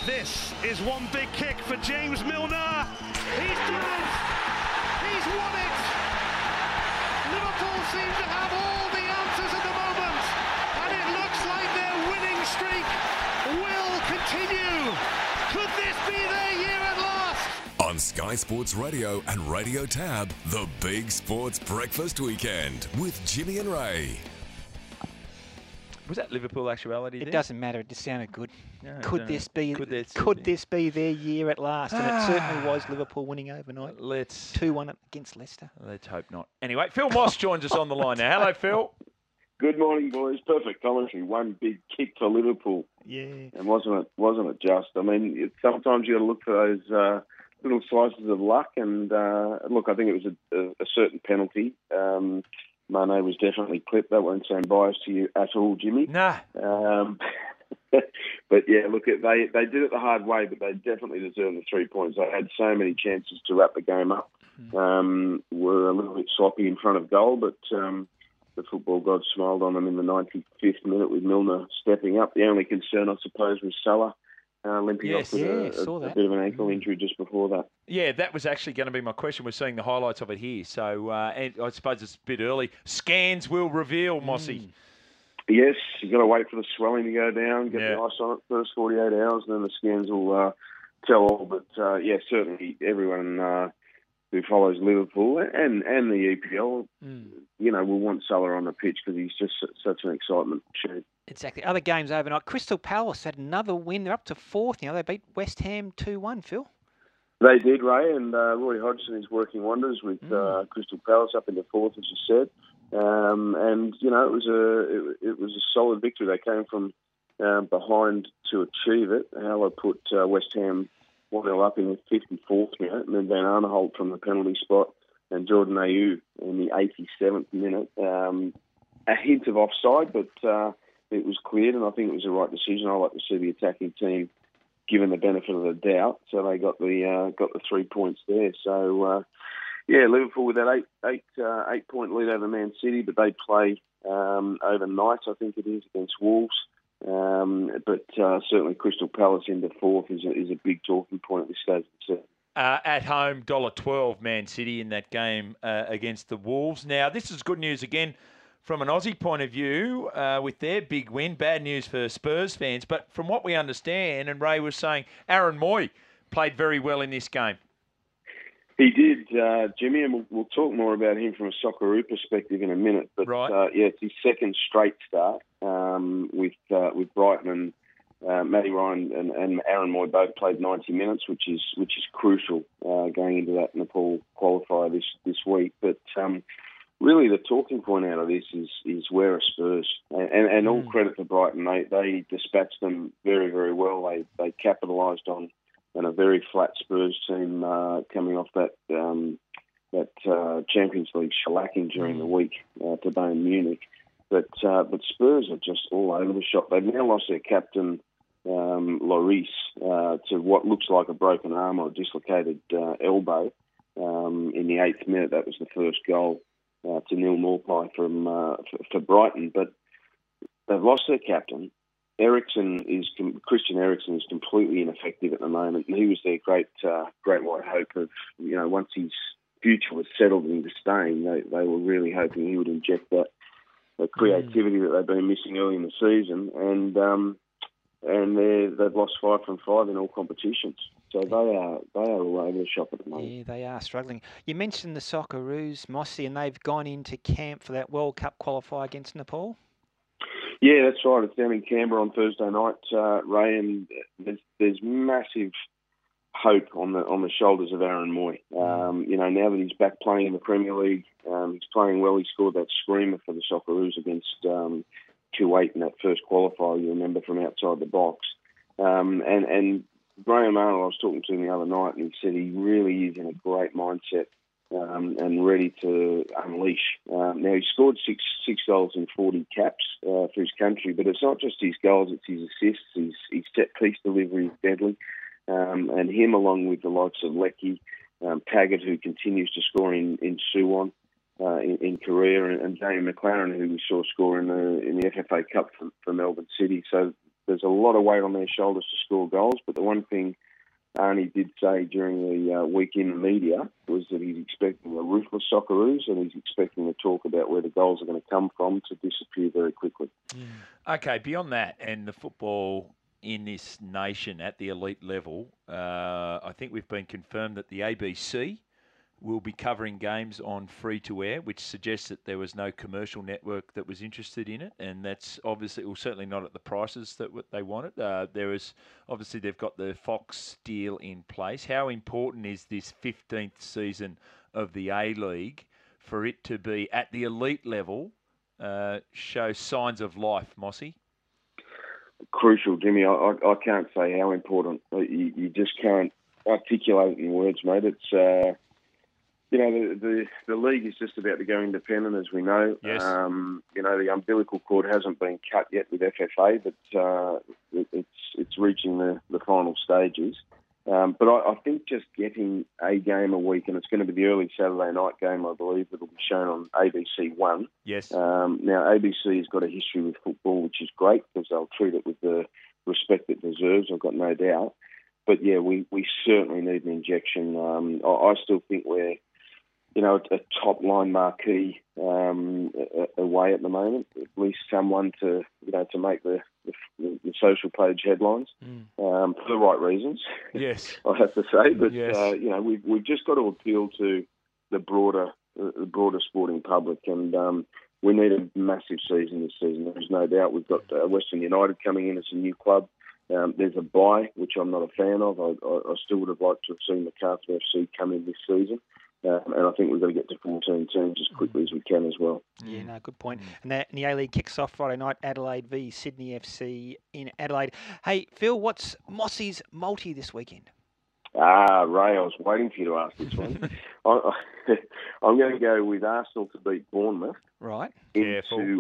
This is one big kick for James Milner. He's done it. He's won it. Liverpool seem to have all the answers at the moment, and it looks like their winning streak will continue. Could this be their year at last? On Sky Sports Radio and Radio Tab, the Big Sports Breakfast Weekend with Jimmy and Ray. Was that Liverpool actuality? It doesn't matter. It just sounded good. No, Could this be their year at last? And it certainly was. Liverpool winning overnight. 2-1 against Leicester. Let's hope not. Anyway, Phil Moss joins us on the line now. Hello, Phil. Good morning, boys. Perfect commentary. One big kick for Liverpool. Yeah. And wasn't it just? I mean, sometimes you got to look for those little slices of luck. And look, I think it was a certain penalty. Mane was definitely clipped. That won't sound biased to you at all, Jimmy. Nah. But yeah, look, they did it the hard way, but they definitely deserved the 3 points. They had so many chances to wrap the game up. Were a little bit sloppy in front of goal, but the football gods smiled on them in the 95th minute with Milner stepping up. The only concern, I suppose, was Salah limping off with a bit of an ankle injury just before that. Yeah, that was actually going to be my question. We're seeing the highlights of it here. So and I suppose it's a bit early. Scans will reveal, Mossy. Yes, you've got to wait for the swelling to go down, get the ice on it first 48 hours, and then the scans will tell all. But, certainly everyone who follows Liverpool and the EPL, will want Salah on the pitch because he's just such an excitement machine. Exactly. Other games overnight. Crystal Palace had another win. They're up to 4th now. They beat West Ham 2-1, Phil. They did, Ray, and Roy Hodgson is working wonders with Crystal Palace up into 4th, as you said. It was a solid victory. They came from behind to achieve it. Haller put West Ham 1-0 up in the 54th minute, and then Van Arnholt from the penalty spot, and Jordan Ayew in the 87th minute. A hint of offside, but it was cleared, and I think it was the right decision. I like to see the attacking team given the benefit of the doubt, so they got the 3 points there. So. Liverpool with that 8-point lead over Man City, but they play overnight, I think it is, against Wolves. But certainly Crystal Palace into 4th is a big talking point at this stage of the season. At home, $1.12 Man City in that game against the Wolves. Now, this is good news again from an Aussie point of view with their big win. Bad news for Spurs fans. But from what we understand, and Ray was saying, Aaron Mooy played very well in this game. He did, Jimmy, and we'll talk more about him from a Socceroo perspective in a minute. But it's his second straight start with Brighton, and Matty Ryan and Aaron Mooy both played 90 minutes, which is crucial going into that Nepal qualifier this week. But really, the talking point out of this is where are Spurs, and all credit to Brighton. They dispatched them very, very well. They capitalised on. And a very flat Spurs team coming off that Champions League shellacking during the week to Bayern Munich. But Spurs are just all over the shop. They've now lost their captain, Lloris, to what looks like a broken arm or a dislocated elbow in the 8th minute. That was the first goal to Neil Maupay for Brighton. But they've lost their captain. Christian Eriksen is completely ineffective at the moment, and he was their great white hope of, once his future was settled into staying, they were really hoping he would inject that creativity that they've been missing early in the season, and they've lost 5 from 5 in all competitions. So they are all over the shop at the moment. Yeah, they are struggling. You mentioned the Socceroos, Mossy, and they've gone into camp for that World Cup qualifier against Nepal. Yeah, that's right. It's down in Canberra on Thursday night, Ray, and there's massive hope on the shoulders of Aaron Mooy. Now that he's back playing in the Premier League, he's playing well. He scored that screamer for the Socceroos against Kuwait in that first qualifier, you remember, from outside the box. And Graham Arnold, I was talking to him the other night, and he said he really is in a great mindset. And ready to unleash. Now, he scored six goals in 40 caps for his country, but it's not just his goals, it's his assists. His set-piece delivery is deadly. And him, along with the likes of Leckie, Taggart, who continues to score in Suwon in Korea, and Jamie McLaren, who we saw score in the FFA Cup for Melbourne City. So there's a lot of weight on their shoulders to score goals. But the one thing Arnie did say during the week in media was that he's expecting a ruthless Socceroos, and he's expecting to talk about where the goals are going to come from to disappear very quickly. Okay, beyond that, and the football in this nation at the elite level, I think we've been confirmed that the ABC will be covering games on free-to-air, which suggests that there was no commercial network that was interested in it, and that's obviously, well, certainly not at the prices that they wanted. There is, obviously, they've got the Fox deal in place. How important is this 15th season of the A-League for it to be at the elite level, show signs of life, Mossy? Crucial, Jimmy. I can't say how important. You just can't articulate it in words, mate. It's... the league is just about to go independent, as we know. Yes. The umbilical cord hasn't been cut yet with FFA, but it's reaching the final stages. But I think just getting a game a week, and it's going to be the early Saturday night game, I believe, that will be shown on ABC One. Yes. Now, ABC has got a history with football, which is great because they'll treat it with the respect it deserves, I've got no doubt. But, yeah, we certainly need an injection. I still think we're a top-line marquee away at the moment. At least someone to make the social page headlines for the right reasons. Yes, I have to say. But yes. We've just got to appeal to the broader sporting public, and we need a massive season this season. There's no doubt. We've got Western United coming in as a new club. There's a bye, which I'm not a fan of. I still would have liked to have seen Macarthur FC come in this season. And I think we've got to get to 14 teams as quickly as we can as well. Yeah, no, good point. And the A-League kicks off Friday night, Adelaide v Sydney FC in Adelaide. Hey, Phil, what's Mossy's multi this weekend? Ray, I was waiting for you to ask this one. I'm going to go with Arsenal to beat Bournemouth. Right. Into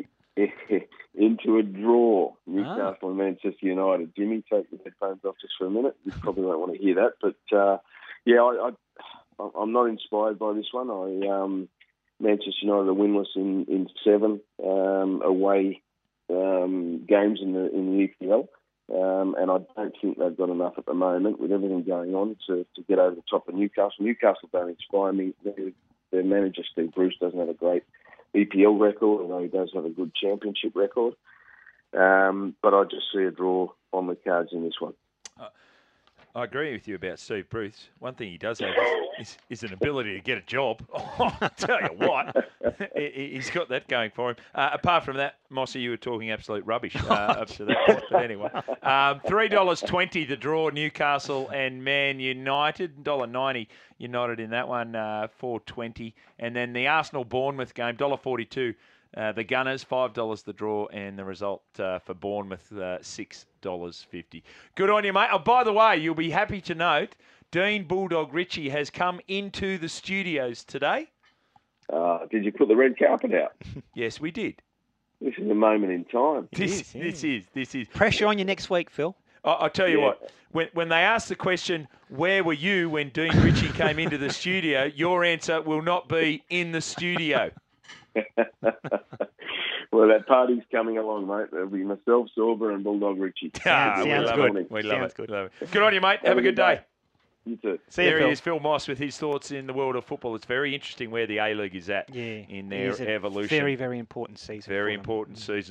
a draw. Newcastle and Manchester United. Jimmy, take your headphones off just for a minute. You probably won't want to hear that. But, I'm not inspired by this one. Manchester United are winless in 7 away games in the EPL, and I don't think they've got enough at the moment with everything going on to get over the top of Newcastle. Newcastle don't inspire me. Their manager, Steve Bruce, doesn't have a great EPL record, although he does have a good championship record. But I just see a draw on the cards in this one. I agree with you about Steve Bruce. One thing he does have is an ability to get a job. I'll tell you what, he's got that going for him. Apart from that, Mossy, you were talking absolute rubbish up to that point. But anyway, $3.20 the draw, Newcastle and Man United. $1.90 United in that one, $4.20. And then the Arsenal-Bournemouth game, $1.42. The Gunners, $5 the draw, and the result for Bournemouth, $6.50. Good on you, mate. Oh, by the way, you'll be happy to note, Dean Bulldog Ritchie has come into the studios today. Did you put the red carpet out? Yes, we did. This is a moment in time. This is. Pressure on you next week, Phil. I'll tell you what, when they ask the question, where were you when Dean Ritchie came into the studio, your answer will not be in the studio. Well, that party's coming along, mate. There'll be myself, Sorba, and Bulldog Ritchie. Sounds good. We love it. Good on you, mate. Have a good day. You too. There he is, Phil Moss, with his thoughts in the world of football. It's very interesting where the A-League is at in their evolution. Very, very important season. Very important season.